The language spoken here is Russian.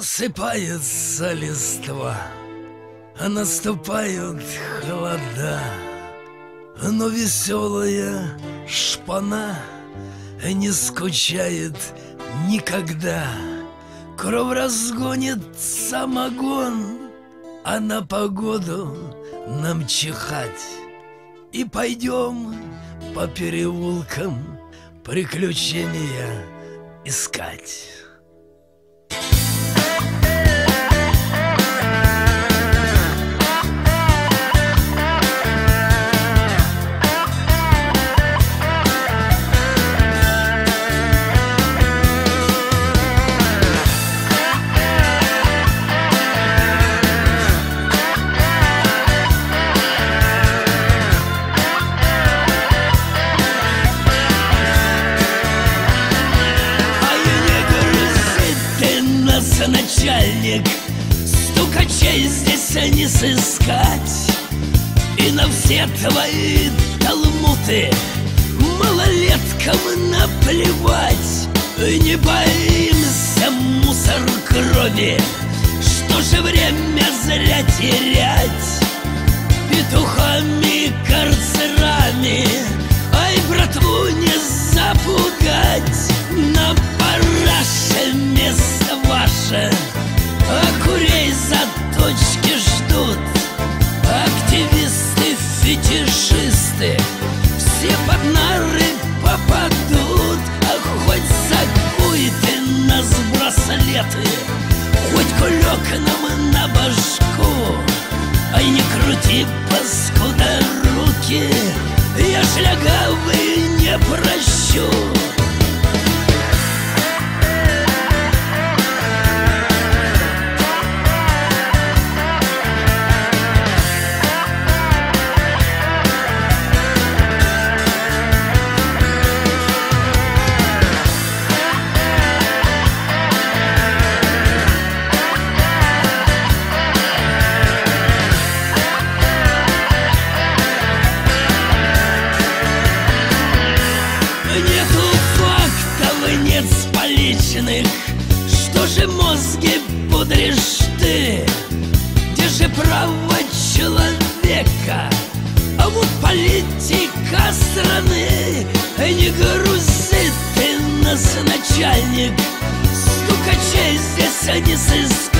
Осыпается листва, а наступают холода, но веселая шпана не скучает никогда. Кровь разгонит самогон, а на погоду нам чихать. И пойдем по переулкам приключения искать. Начальник, стукачей здесь не сыскать. И на все твои талмуты малолеткам наплевать. Не боимся мусор крови, что же время зря терять петухами, карцерами. Ай, братву не запугать. На параше место ваше, а курей за точки ждут. Активисты, фетишисты, все под нары попадут. А хоть закуй ты нас браслеты, хоть кулек нам на башку. Ай, не крути, паскуда, руки, я шлягавый не прощу. Что же мозги пудришь ты? Где же право человека? А вот политика страны. Не грузи ты нас, начальник, стукачей здесь не сыскать.